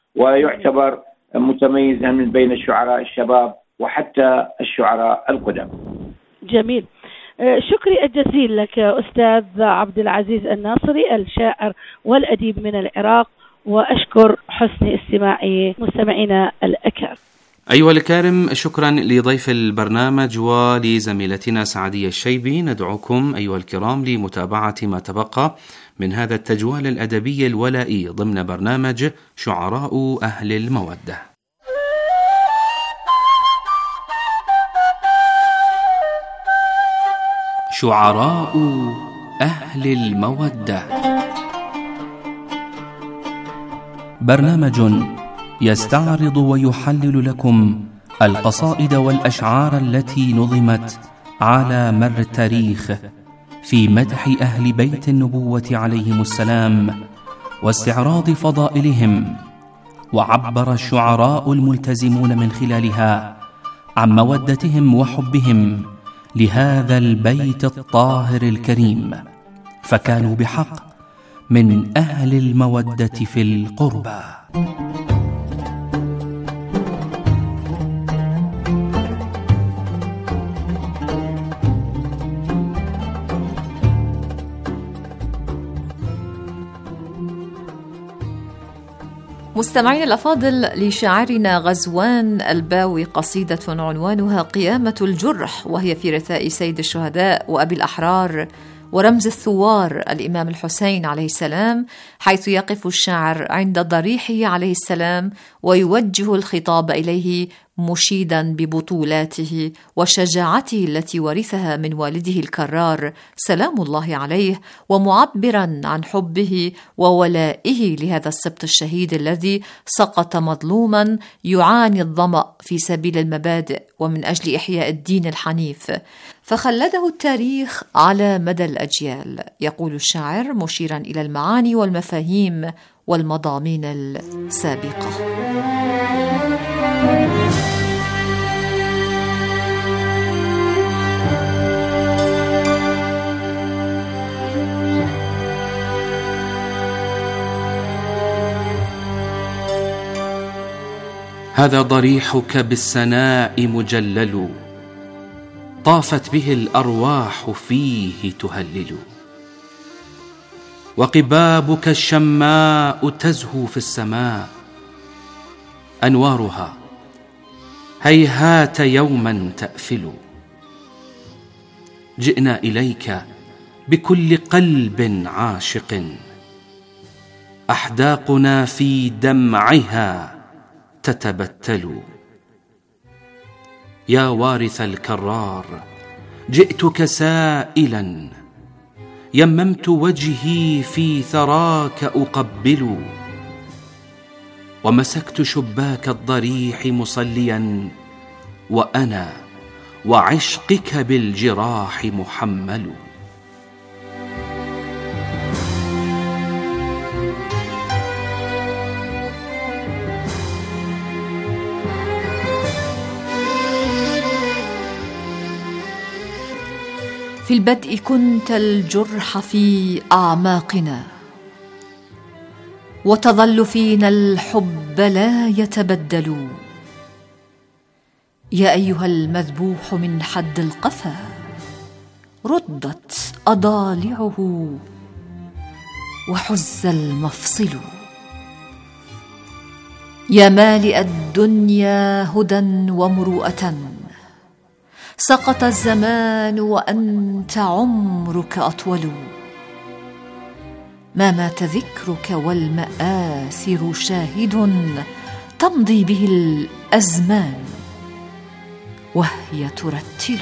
ويعتبر متميزا من بين الشعراء الشباب وحتى الشعراء القدم. جميل. شكري الجزيل لك أستاذ عبد العزيز الناصري الشاعر والأديب من العراق، وأشكر حسن استماع مستمعينا الأكارم. أيها الكارم، شكرا لضيف البرنامج ولزميلتنا سعدية الشيبي. ندعوكم أيها الكرام لمتابعة ما تبقى من هذا التجوال الأدبي الولائي ضمن برنامج شعراء أهل المودة. شعراء أهل المودة، برنامج يستعرض ويحلل لكم القصائد والأشعار التي نظمت على مر التاريخ في مدح أهل بيت النبوة عليهم السلام واستعراض فضائلهم، وعبر الشعراء الملتزمون من خلالها عن مودتهم وحبهم لهذا البيت الطاهر الكريم، فكانوا بحق من أهل المودة في القربى. مستمعين الأفاضل، لشاعرنا غزوان الباوي قصيدة عنوانها قيامة الجرح، وهي في رثاء سيد الشهداء وأبي الأحرار ورمز الثوار الإمام الحسين عليه السلام، حيث يقف الشاعر عند ضريحه عليه السلام ويوجه الخطاب إليه مشيدا ببطولاته وشجاعته التي ورثها من والده الكرار سلام الله عليه، ومعبرا عن حبه وولائه لهذا السبط الشهيد الذي سقط مظلوما يعاني الظمأ في سبيل المبادئ ومن أجل إحياء الدين الحنيف، فخلده التاريخ على مدى الأجيال. يقول الشاعر مشيرا إلى المعاني والمفاهيم والمضامين السابقة: هذا ضريحك بالسناء مجلل، طافت به الأرواح فيه تهلل، وقبابك الشماء تزهو في السماء، أنوارها هيهات يوما تأفل. جئنا إليك بكل قلب عاشق، أحداقنا في دمعها تتبتل. يا وارث الكرار جئتك سائلا، يممت وجهي في ثراك أقبل، ومسكت شباك الضريح مصليا، وأنا وعشقك بالجراح محمل. في البدء كنت الجرح في أعماقنا، وتظل فينا الحب لا يتبدل. يا أيها المذبوح من حد القفا، ردت أضالعه وحز المفصل. يا مالئ الدنيا هدى ومروءة، سقط الزمان وأنت عمرك أطول. ما مات ذكرك والمآثر شاهد، تمضي به الأزمان وهي ترتل.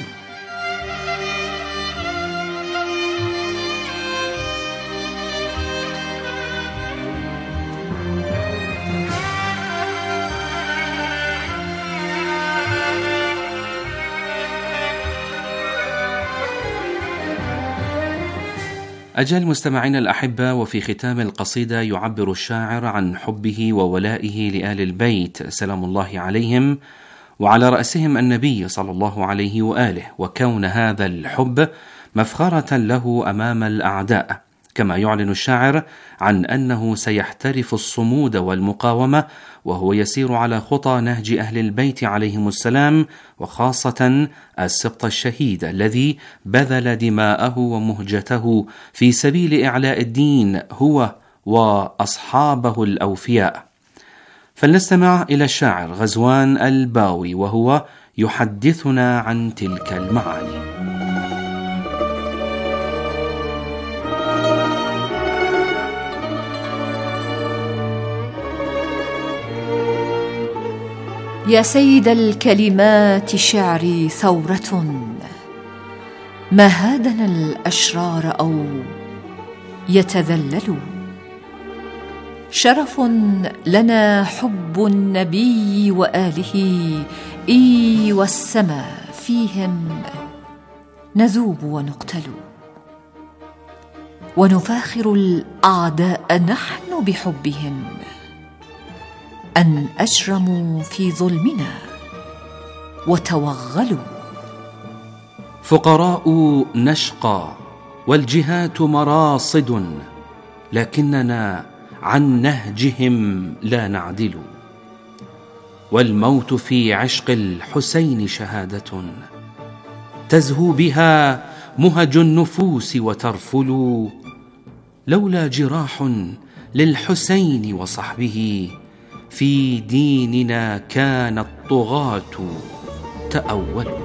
أجل مستمعينا الأحبة، وفي ختام القصيدة يعبر الشاعر عن حبه وولائه لآل البيت سلام الله عليهم، وعلى رأسهم النبي صلى الله عليه وآله، وكون هذا الحب مفخرة له أمام الأعداء، كما يعلن الشاعر عن أنه سيحترف الصمود والمقاومة وهو يسير على خطى نهج أهل البيت عليهم السلام، وخاصة السبط الشهيد الذي بذل دماءه ومهجته في سبيل إعلاء الدين هو وأصحابه الأوفياء. فلنستمع إلى الشاعر غزوان الباوي وهو يحدثنا عن تلك المعاني. يا سيد الكلمات شعري ثورة، ما هادنا الأشرار أو يتذلل. شرف لنا حب النبي وآله، والسما فيهم نذوب ونقتل، ونفاخر الأعداء نحن بحبهم أن أجرموا في ظلمنا وتوغلوا. فقراء نشقى والجهات مراصد، لكننا عن نهجهم لا نعدل. والموت في عشق الحسين شهادة تزهو بها مهج النفوس وترفل. لولا جراح للحسين وصحبه في ديننا كان الطغاة تأولوا.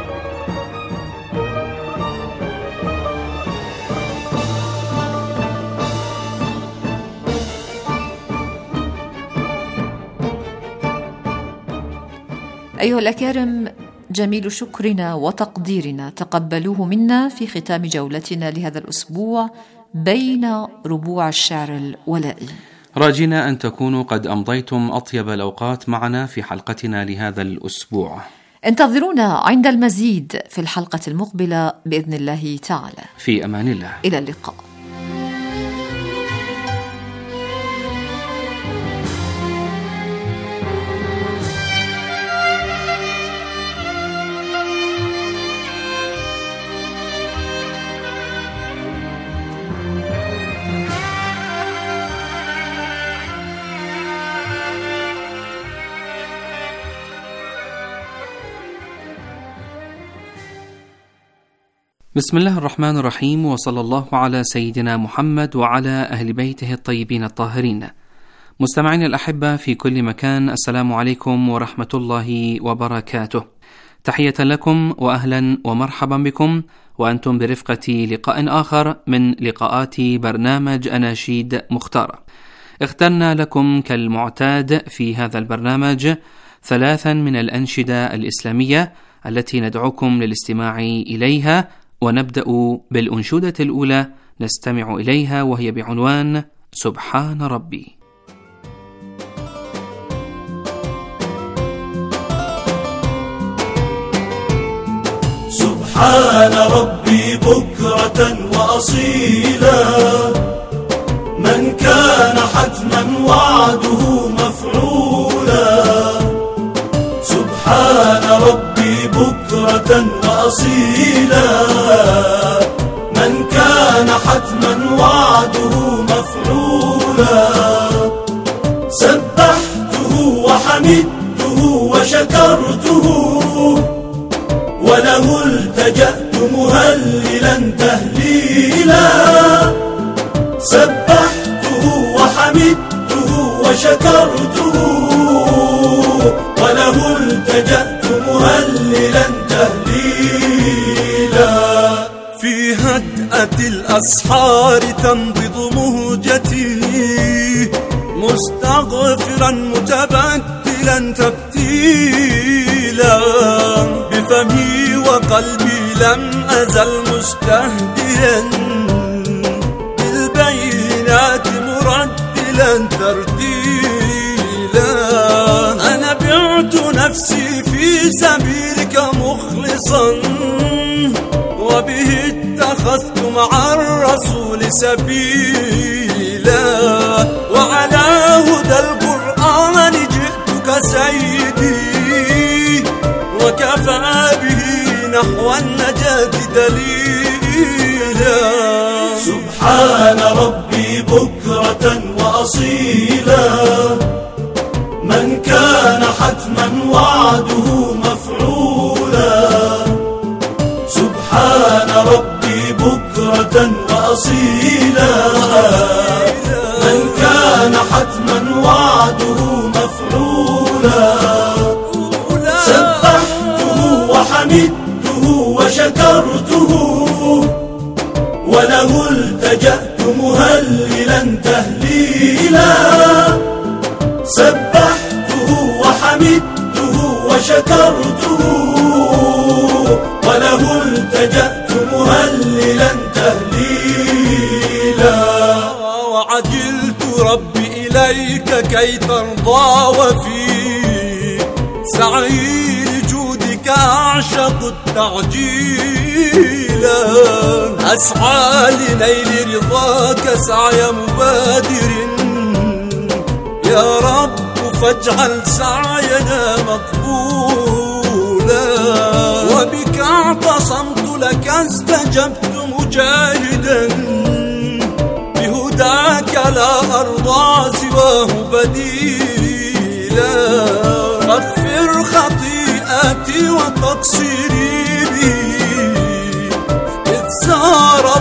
أيها الأكارم، جميل شكرنا وتقديرنا تقبلوه منا في ختام جولتنا لهذا الأسبوع بين ربوع الشعر الولائي، راجنا أن تكونوا قد أمضيتم أطيب الأوقات معنا في حلقتنا لهذا الأسبوع. انتظرونا عند المزيد في الحلقة المقبلة بإذن الله تعالى. في أمان الله، إلى اللقاء. بسم الله الرحمن الرحيم، وصلى الله على سيدنا محمد وعلى أهل بيته الطيبين الطاهرين. مستمعين الأحبة في كل مكان، السلام عليكم ورحمة الله وبركاته. تحية لكم وأهلا ومرحبا بكم، وأنتم برفقة لقاء آخر من لقاءات برنامج أناشيد مختارة. اخترنا لكم كالمعتاد في هذا البرنامج 3 من الأنشدة الإسلامية التي ندعوكم للاستماع إليها، ونبدأ بالأنشودة الأولى نستمع إليها، وهي بعنوان سبحان ربي. سبحان ربي بكرة وأصيلا، من كان حتما وعده مفعولا. سبحان ربي بكرة وأصيلا، من كان حتما وعده مفعولا. سبحته وحمدته وشكرته، وله التجأت مهللا تهليلا. سبحته وحمدته وشكرته، وله التجأت مهللا تهليلا. في هدأة الأسحار تنبض مهجتي، مستغفرا متبتلا تبتيلا. بفمي وقلبي لم أزل مستهديا، بالبينات مرتلا ترتيلا. أنا بعت نفسي في سبيلك مخلصا، وبه اتخذت مع الرسول سبيلا. وعلى هدى القرآن جئتك سيدي، وكفى به نحو النجاة دليلا. سبحان ربي بكرة وأصيلا، من كان حتما وعده مفعولا. سبحان ربي بكرة وأصيلا، من كان حتما وعده مفعولا. سبحته وحمدته وشكرته، وله التجأت مهللا تهليلا. سبحته وحمدته وشكرته، وله التجأت مهللا تهليلا. وعجلت ربي إليك كي ترضى، وفي سعي لجودك أعشق التعجيل. ليلا أسعى لنيل رضاك سعي مبادر يا رب فاجعل سعينا مقبولا وبك اعتصمت لك استجبت مجاهدا بهداك لا أرضى سواه بديلا فاغفر خطيئتي وتقصيري بي إذ سار